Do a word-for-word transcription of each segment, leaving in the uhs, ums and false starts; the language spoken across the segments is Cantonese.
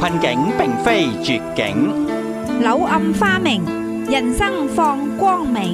困境並非絕境， 柳暗花明，人生放光明。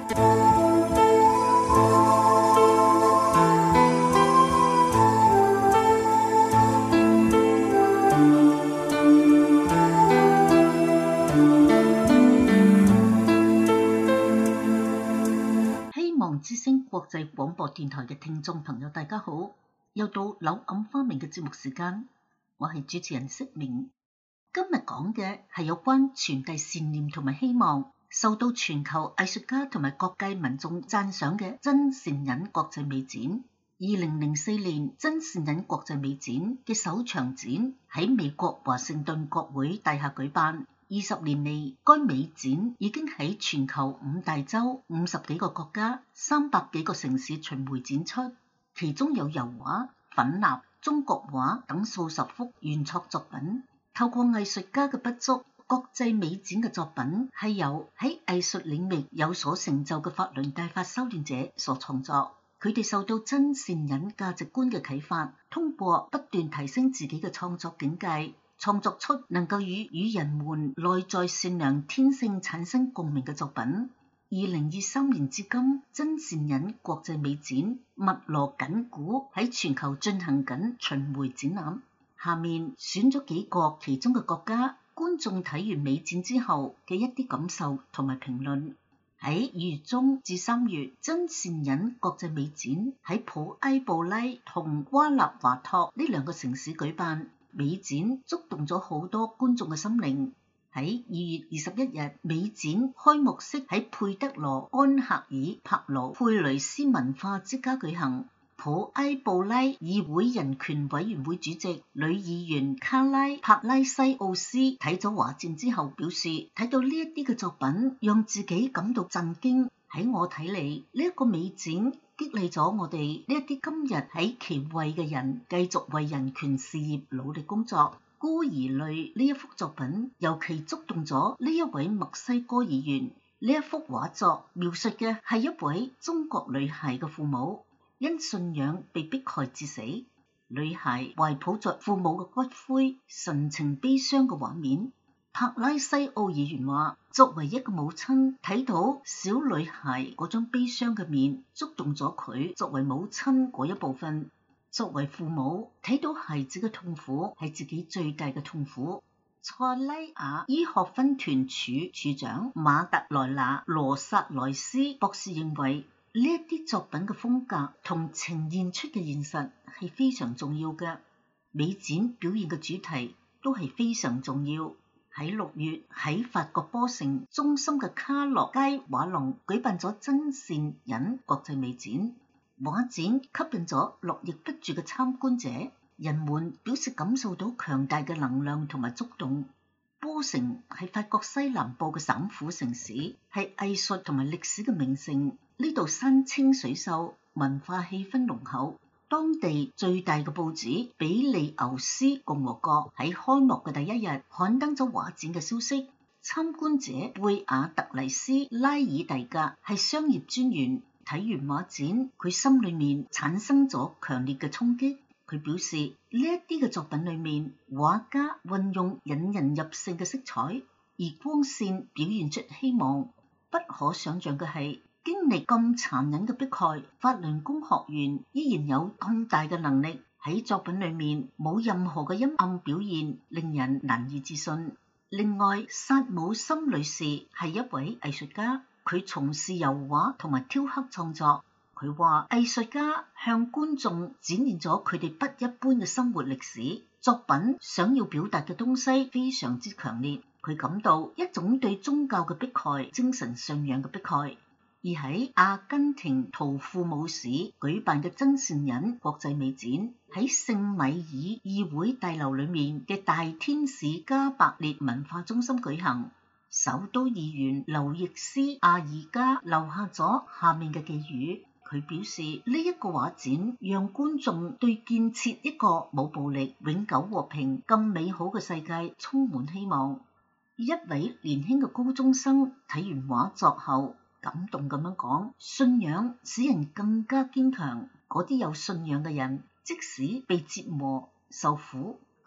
希望之聲國際廣播電台嘅聽眾朋友大家好，又到柳暗花明嘅節目時間，我係主持人釋明。今日講嘅係有關傳遞善念同埋希望，受到全球藝術家同埋各界民眾讚賞嘅真善忍國際美展。二零零四年真善忍國際美展嘅首場展喺美國華盛頓國會大廈舉辦。二十年嚟，該美展已經喺全球五大洲、五十幾個國家、三百幾個城市巡迴展出，其中有油畫、粉蠟、中國畫等數十幅原創作品。透過藝術家嘅筆觸，國際美展嘅作品係由喺藝術領域有所成就嘅法輪大法修煉者所創作。佢哋受到真善忍價值觀嘅啟發，通過不斷提升自己嘅創作境界，創作出能夠與與人們內在善良天性產生共鳴嘅作品。二零二三年至今，真善忍國際美展密鑼緊鼓喺全球進行緊巡迴展覽。下面選咗幾個其中嘅國家觀眾睇完美展之後嘅一啲感受同埋評論。喺二月中至三月，真善忍國際美展喺普埃布拉同瓜納華托呢兩個城市舉辦。美展觸動咗好多觀眾嘅心靈。喺二月二十一日，美展開幕式喺佩德羅安克爾帕魯佩雷斯文化之家舉行。普埃布拉議會人權委員會主席女議員卡拉帕拉西奧斯睇咗畫展之後表示，睇到呢一啲嘅作品讓自己感到震驚。喺我睇嚟，呢一個美展激勵咗我哋呢一啲今日喺其位嘅人繼續為人權事業努力工作。孤兒淚呢一幅作品尤其觸動咗呢一位墨西哥議員。呢一幅畫作描述嘅係一位中國女孩嘅父母因信仰被迫害致死，女孩懷抱着父母嘅骨灰，神情悲傷嘅畫面。帕拉西奧議員話，作為一個母親，睇到小女孩嗰張悲傷嘅面，觸動咗佢作為母親嗰一部分。作為父母，睇到孩子嘅痛苦係自己最大嘅痛苦。塞拉亞醫學分團處處長馬特萊娜羅薩萊斯博士認為，呢一啲作品嘅風格同呈現出嘅現實係非常重要嘅。美展表現嘅主題都係非常重要。喺六月喺法國波城中心嘅卡洛街畫廊舉辦咗真善忍國際美展，畫展吸引咗絡繹不絕嘅參觀者，人們表示感受到強大嘅能量同埋觸動。波城係法國西南部嘅省府城市，係藝術同埋歷史嘅名城。呢度山清水秀，文化氣氛濃厚。當地最大嘅報紙比利牛斯共和國喺開幕嘅第一日刊登咗畫展嘅消息。參觀者貝亞特麗斯拉爾蒂格係商業專員，睇完畫展，佢心裏面產生咗強烈嘅衝擊。佢表示，呢一啲嘅作品裏面，畫家運用引人入勝嘅色彩，而光線表現出希望。不可想象嘅係，經歷咁殘忍嘅迫害，法輪功學員依然有咁大嘅能力，喺作品裏面冇任何嘅陰暗表現，令人難以置信。另外，薩姆森女士係一位藝術家，佢從事油畫同埋雕刻創作。佢話藝術家向觀眾展現咗佢哋不一般嘅生活歷史，作品想要表達嘅東西非常之強烈。佢感到一種對宗教嘅迫害，精神信仰嘅迫害。而喺阿根廷圖庫姆市舉辦嘅真善忍國際美展，喺聖米爾議會大樓裏面嘅大天使加百列文化中心舉行。首都議員劉易斯阿爾加留下咗下面嘅寄語。佢表示，呢一個畫展讓觀眾對建設一個冇暴力、永久和平、更美好嘅世界充滿希望。一位年輕嘅高中生睇完畫作後，感動咁樣講，信仰使人更加堅強。嗰啲有信仰嘅人，即使被折磨受苦，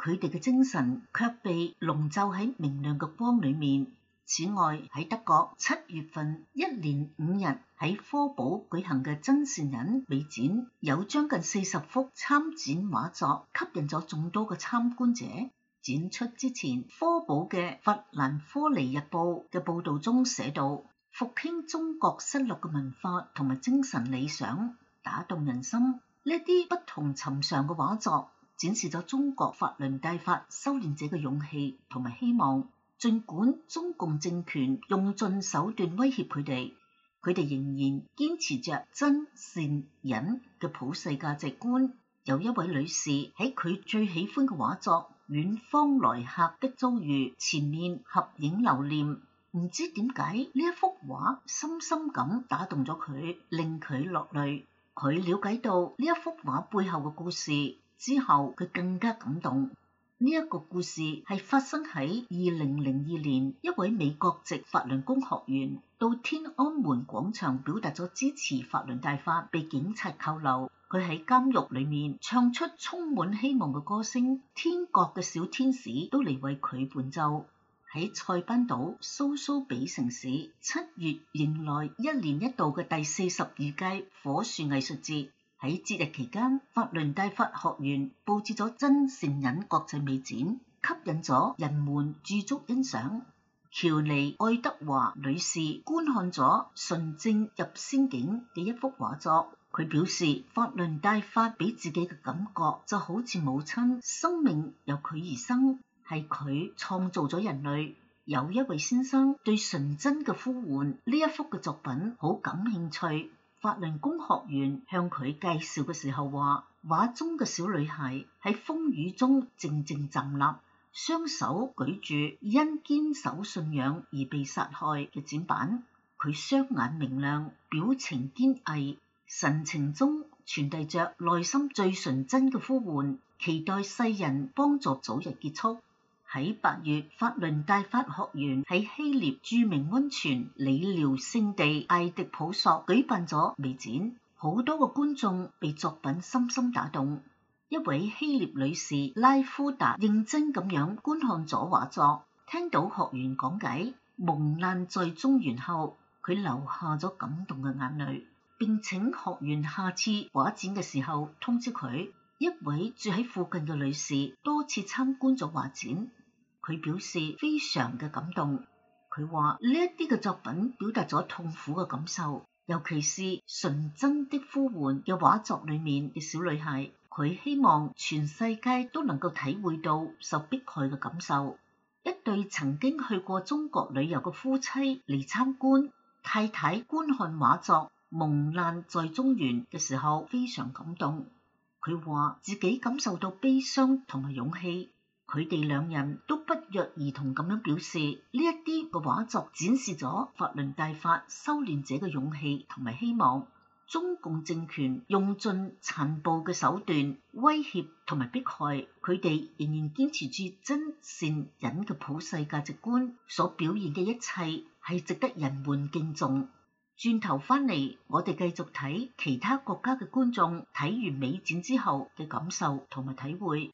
佢哋嘅精神卻被籠罩喺明亮嘅光裏面。此外，喺德國七月份一連五日喺科堡舉行嘅真善忍美展，有將近四十幅參展畫作吸引咗眾多嘅參觀者。展出之前，科堡嘅法蘭科尼日報嘅報導中寫道：復興中國失落嘅文化同埋精神理想，打動人心。呢啲不同尋常嘅畫作展示咗中國法輪大法修煉者嘅勇氣同埋希望。儘管中共政權用盡手段威脅佢哋，佢哋仍然堅持着真善忍嘅普世價值觀。有一位女士喺佢最喜歡嘅畫作《遠方來客的遭遇》前面合影留念，唔知點解呢一幅畫深深咁打動咗佢，令佢落淚。佢了解到呢一幅畫背後嘅故事之後，佢更加感動。呢一個故事係發生喺二零零二年，一位美國籍法輪功學員到天安門廣場表達咗支持法輪大法，被警察扣留。佢喺監獄裏面唱出充滿希望嘅歌聲，天國嘅小天使都嚟為佢伴奏。喺塞班島蘇蘇比城市，七月迎來一年一度嘅第四十二屆火樹藝術節。喺節日期間，法輪大法學院佈置咗真善忍國際美展，吸引咗人們駐足欣賞。喬尼愛德華女士觀看咗純正入仙境嘅一幅畫作，佢表示法輪大法俾自己嘅感覺就好似母親，生命由佢而生，係佢創造咗人類。有一位先生對純真嘅呼喚呢一幅嘅作品好感興趣。法輪功學員向佢介紹嘅時候話，畫中嘅小女孩喺風雨中靜靜站立，雙手舉住因堅守信仰而被殺害嘅展板。佢雙眼明亮，表情堅毅，神情中傳遞着內心最純真嘅呼喚，期待世人幫助早日結束。喺八月，法輪大法學院喺希臘著名溫泉理療聖地艾迪普索舉辦咗美展，好多個觀眾被作品深深打動。一位希臘女士拉夫達認真咁樣觀看咗畫作，聽到學員講解蒙難在中原後，佢流下咗感動嘅眼淚，並請學員下次畫展嘅時候通知佢。一位住喺附近嘅女士多次參觀咗畫展，佢表示非常嘅感動。佢話呢一啲嘅作品表達咗痛苦嘅感受，尤其是純真的呼喚嘅畫作裏面嘅小女孩，佢希望全世界都能夠體會到受迫害嘅感受。一對曾經去過中國旅遊嘅夫妻嚟參觀，太太觀看畫作蒙難在中原嘅時候非常感動，佢話自己感受到悲傷同埋勇氣。佢哋兩人都不約而同咁樣表示，呢一啲嘅畫作展示咗法輪大法修煉者嘅勇氣同埋希望。中共政權用盡殘暴嘅手段威脅同埋迫害，佢哋仍然堅持住真善忍嘅普世價值觀，所表現嘅一切係值得人們敬重。轉頭翻嚟，我哋繼續睇其他國家嘅觀眾睇完美展之後嘅感受同埋體會。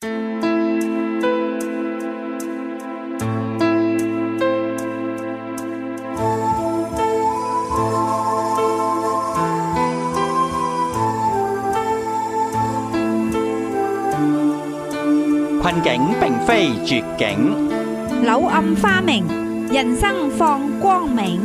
困境並非絕境， 柳暗花明，人生放光明。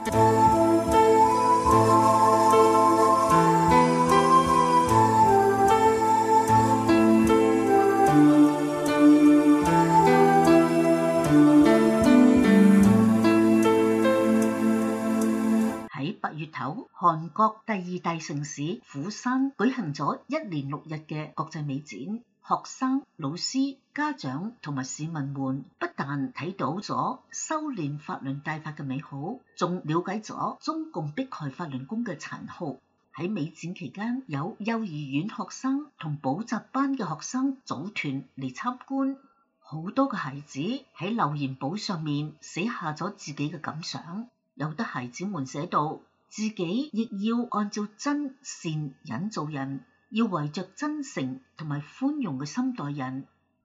喺八月頭，韓國第二大城市釜山舉行咗一連六日嘅國際美展。學生、老師、家長同埋市民們不但睇到咗修煉法輪大法嘅美好，仲了解咗中共迫害法輪功嘅殘酷。喺美展期間，有幼兒園學生同補習班嘅學生組團嚟參觀，好多嘅孩子喺留言簿上面寫下咗自己嘅感想。有的孩子們寫道，自己亦要按照真善忍做人，要懷着真誠同埋寬容嘅心待人。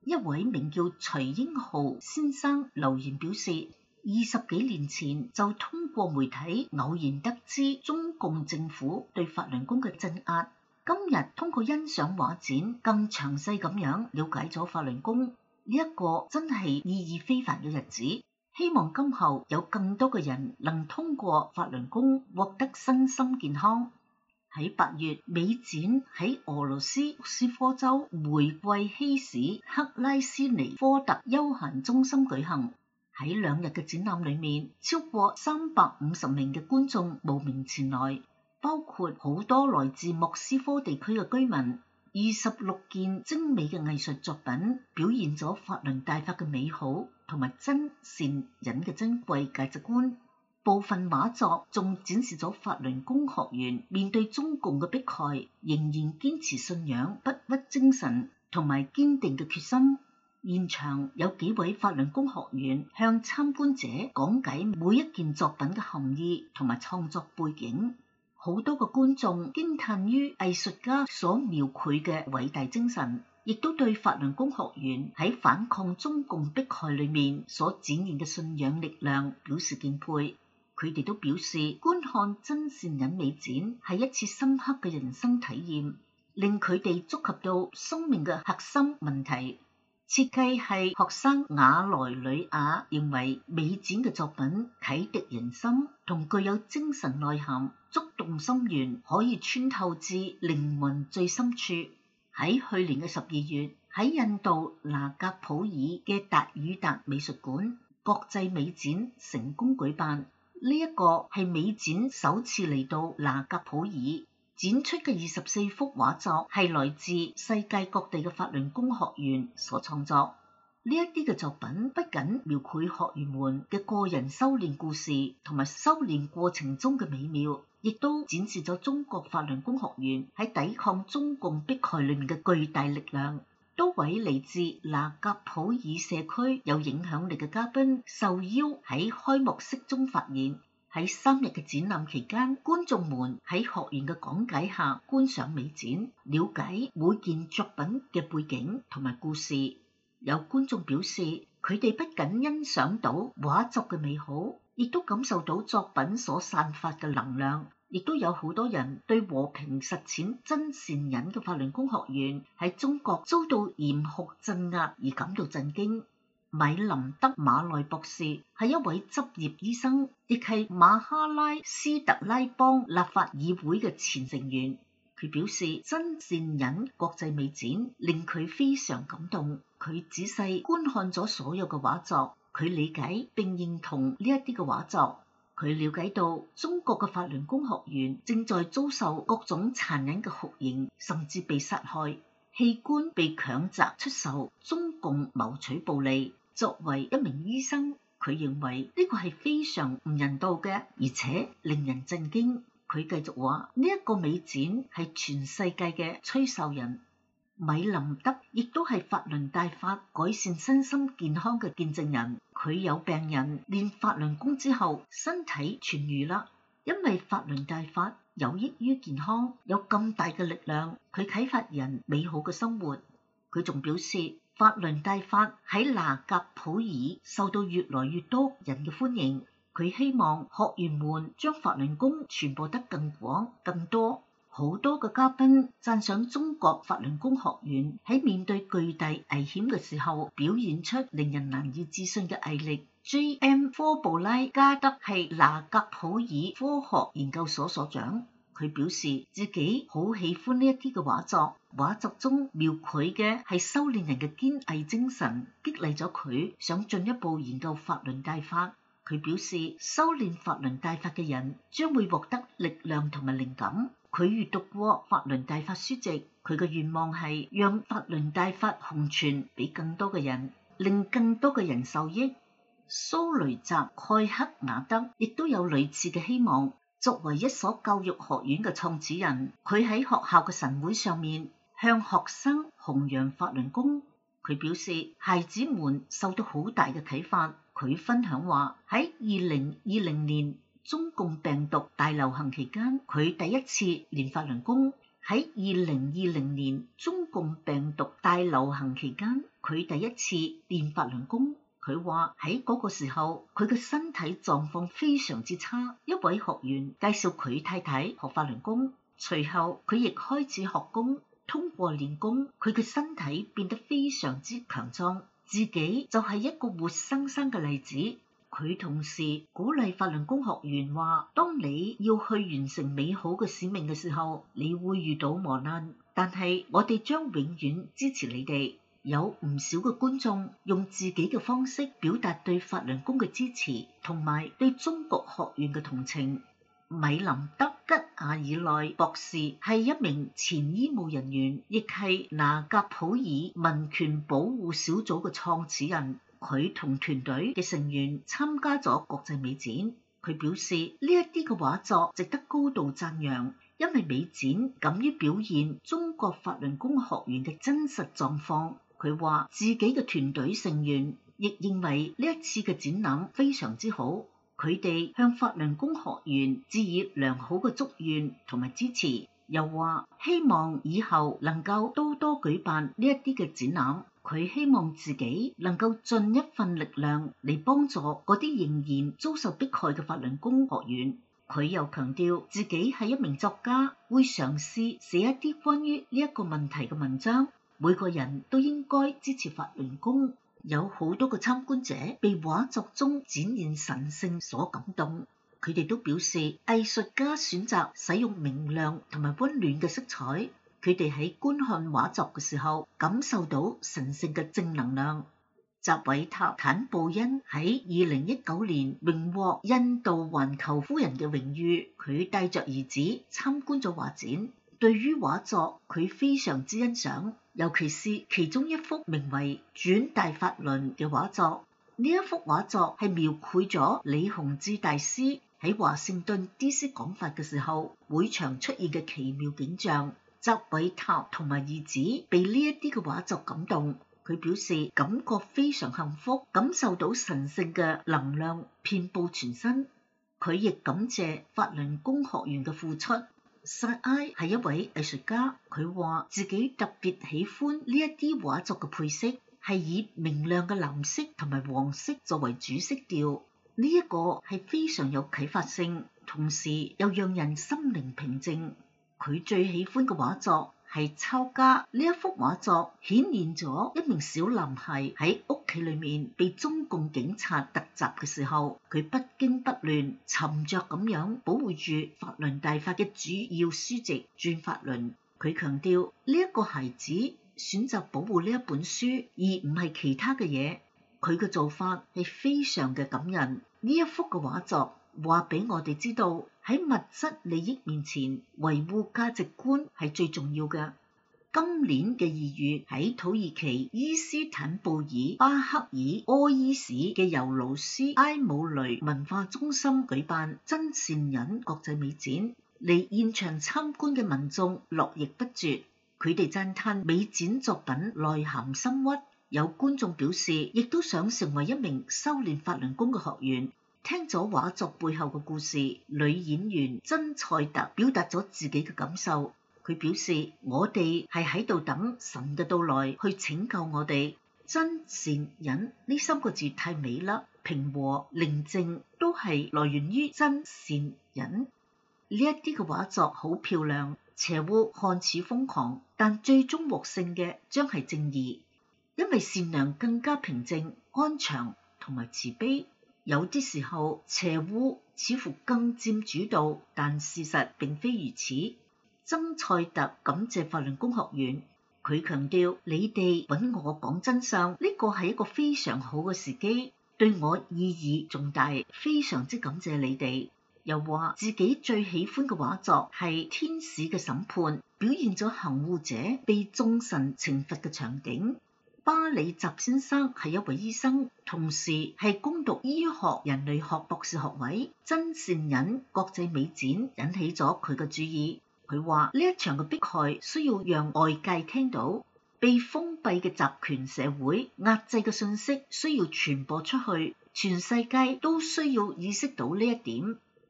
一位名叫徐英豪先生留言表示，二十幾年前就通過媒體偶然得知中共政府對法輪功嘅鎮壓，今日通過欣賞畫展更詳細咁樣了解咗法輪功，呢一個真係意義非凡嘅日子。希望今後有更多嘅人能通過法輪功獲得身心健康。喺八月，美展喺俄羅斯莫斯科州梅季希市克拉斯尼科特休閒中心舉行。喺兩日嘅展覽裏面，超過三百五十名嘅觀眾慕名前來，包括好多來自莫斯科地區嘅居民。二十六件精美嘅藝術作品表現咗法輪大法嘅美好同埋真善忍嘅珍貴價值觀。部分畫作仲展示咗法輪功學員面對中共嘅迫害，仍然堅持信仰、不屈精神同埋堅定嘅決心。現場有幾位法輪功學員向參觀者講解每一件作品嘅含義同埋創作背景。好多個觀眾驚嘆於藝術家所描繪嘅偉大精神，亦都對法輪功學員喺反抗中共迫害裏面所展現嘅信仰力量表示敬佩。佢哋都表示，觀看真善忍美展係一次深刻嘅人生體驗，令佢哋觸及到生命嘅核心問題。設計係學生雅萊里亞認為美展嘅作品啟迪人心，同具有精神內涵，觸動心弦，可以穿透至靈魂最深處。喺去年嘅十二月，喺印度那格普爾嘅達爾達美術館，國際美展成功舉辦。呢一個係美展首次嚟到那格普爾，展出嘅二十四幅畫作係來自世界各地嘅法輪功學員所創作。呢一啲嘅作品不僅描繪學員們嘅個人修煉故事同埋修煉過程中嘅美妙，亦都展示咗中國法輪功學員喺抵抗中共迫害裏面嘅巨大力量。多位嚟自那格普爾社區有影響力嘅嘉賓受邀喺開幕式中發言。喺三日嘅展覽期間，觀眾們喺學員嘅講解下觀賞美展，了解每件作品嘅背景同埋故事。有觀眾表示，佢哋不僅欣賞到畫作嘅美好，亦都感受到作品所散發嘅能量。亦都有好多人對和平實踐真善忍嘅法輪功學員喺中國遭到嚴酷鎮壓而感到震驚。米林德馬內博士係一位執業醫生，亦係馬哈拉斯特拉邦立法議會嘅前成員。佢表示，真善忍國際美展令佢非常感動。佢仔細觀看咗所有嘅畫作，佢理解並認同呢一啲嘅畫作。佢了解到中國嘅法輪功學員正在遭受各種殘忍嘅酷刑，甚至被殺害，器官被強摘出售，中共謀取暴利。作為一名醫生，佢認為呢個係非常唔人道嘅，而且令人震驚。佢繼續話，呢一個美展係全世界嘅吹哨人。米林德亦都係法輪大法改善身心健康嘅見證人。佢有病人練法輪功之後身體痊癒啦，因為法輪大法有益於健康，有咁大嘅力量，佢啟發人美好嘅生活。佢仲表示，法輪大法喺那格普爾受到越來越多人嘅歡迎。佢希望學員們將法輪功傳播得更廣更多。好多嘅嘉賓讚賞中國法輪功學員喺面對巨大危險嘅時候表現出令人難以置信嘅毅力。J M 科布拉加德係那格普爾科學研究所所長，佢表示自己好喜歡呢一啲嘅畫作，畫作中描繪嘅係修煉人嘅堅毅精神，激勵咗佢想進一步研究法輪大法。佢表示，修煉法輪大法嘅人將會獲得力量同埋靈感。佢閱讀過法輪大法書籍，佢嘅願望係讓法輪大法紅傳俾更多嘅人，令更多嘅人受益。蘇雷澤蓋克拿德亦都有類似嘅希望。作為一所教育學院嘅創始人，佢喺學校嘅晨會上面向學生弘揚法輪功。佢表示，孩子們受到好大嘅啟發。佢分享話，喺二零二零年中共病毒大流行期間，佢第一次練法輪功， 喺二零二零年中共病毒大流行期間，佢第一次練法輪功。佢話喺嗰個時候，佢嘅身體狀況非常之差。一位學員介紹佢太太學法輪功，隨後佢亦開始學功。通過練功，佢嘅身體變得非常之強壯，自己就係一個活生生嘅例子。佢同時鼓勵法輪功學員話：當你要去完成美好嘅使命嘅時候，你會遇到磨難，但係我哋將永遠支持你哋。有唔少嘅觀眾用自己嘅方式表達對法輪功嘅支持，同埋對中國學員嘅同情。米林德吉亞爾內博士係一名前醫務人員，亦係拿格普爾民權保護小組嘅創始人。佢同團隊嘅成員參加咗國際美展。佢表示呢一啲嘅畫作值得高度讚揚，因為美展敢於表現中國法輪功學員嘅真實狀況。佢話自己嘅團隊成員亦認為呢一次嘅展覽非常之好，佢哋向法輪功學員致以良好嘅祝願同埋支持，又話希望以後能夠多多舉辦呢一啲嘅展覽。佢希望自己能夠盡一份力量嚟幫助嗰啲仍然遭受迫害嘅法輪功學員。佢又強調自己係一名作家，會嘗試寫一啲關於呢一個問題嘅文章。每個人都應該支持法輪功。有好多個參觀者被畫作中展現神聖所感動，佢哋都表示藝術家選擇使用明亮同埋溫暖嘅色彩，佢哋喺觀看畫作嘅時候感受到神聖嘅正能量。扎韋塔坦布恩喺二零一九年榮獲印度環球夫人嘅榮譽，佢帶着兒子參觀咗畫展。對於畫作，佢非常之欣賞，尤其是其中一幅名為《轉大法輪》嘅畫作。呢一幅畫作係描繪咗李洪志大師喺華盛頓 D C 講法嘅時候，會場出現嘅奇妙景象。扎韋塔同埋兒子被呢一啲嘅畫作感動，佢表示感覺非常幸福，感受到神聖嘅能量遍佈全身。佢亦感謝法輪功學員嘅付出。薩埃係一位藝術家，佢話自己特別喜歡呢一啲畫作嘅配色，係以明亮嘅藍色同埋黃色作為主色調。呢一個係非常有啟發性，同時又讓人心靈平靜。佢最喜歡嘅畫作係抄家。呢一幅畫作顯現咗一名小男孩喺屋企裏面被中共警察突襲嘅時候，佢不驚不亂，沉着咁樣保護住法輪大法嘅主要書籍《轉法輪》。佢強調呢一個孩子選擇保護呢一本書，而唔係其他嘅嘢。佢嘅做法係非常嘅感人。呢一幅嘅畫作話俾我哋知道，喺物質利益面前，維護價值觀係最重要嘅。今年嘅二月喺土耳其伊斯坦布爾巴克爾柯伊市嘅尤魯斯埃姆雷文化中心舉辦真善忍國際美展，嚟現場參觀嘅民眾絡繹不絕，佢哋讚嘆美展作品內涵深鬱。有觀眾表示，亦都想成為一名修煉法輪功嘅學員。聽咗畫作背後嘅故事，女演員珍賽特表達咗自己嘅感受。佢表示：我哋係喺度等神嘅到來去拯救我哋。真善忍呢三個字太美啦，平和寧靜都係來源於真善忍。呢一啲嘅畫作好漂亮，邪惡看似瘋狂，但最終獲勝嘅將係正義，因為善良更加平靜、安詳同埋慈悲。有啲時候邪惡似乎更佔主導，但事實並非如此。曾賽特感謝法輪功學員，佢強調：你哋揾我講真相，呢個係一個非常好嘅時機，對我意義重大，非常之感謝你哋。又話自己最喜歡嘅畫作係天使嘅審判，表現咗行惡者被眾神懲罰嘅場景。巴里澤先生係一位醫生，同時係攻讀醫學人類學博士學位。真善忍國際美展引起咗佢嘅注意。佢話呢一場嘅迫害需要讓外界聽到，被封閉嘅集權社會壓制嘅信息需要傳播出去，全世界都需要意識到呢一點。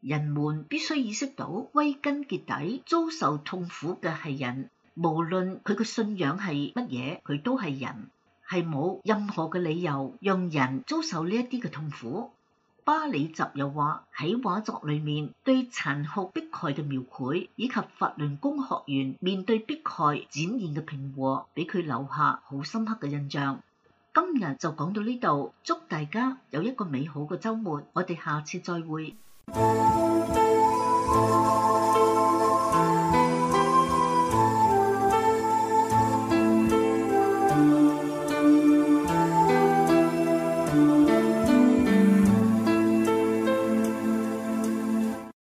人們必須意識到，歸根結底遭受痛苦嘅係人，無論佢嘅信仰係乜嘢，佢都係人，係冇任何嘅理由讓人遭受呢一啲嘅痛苦。巴里什又話喺畫作裏面對殘酷迫害嘅描繪，以及法輪功學員面對迫害展現嘅平和，俾佢留下好深刻嘅印象。今日就講到呢度，祝大家有一個美好嘅週末，我哋下次再會。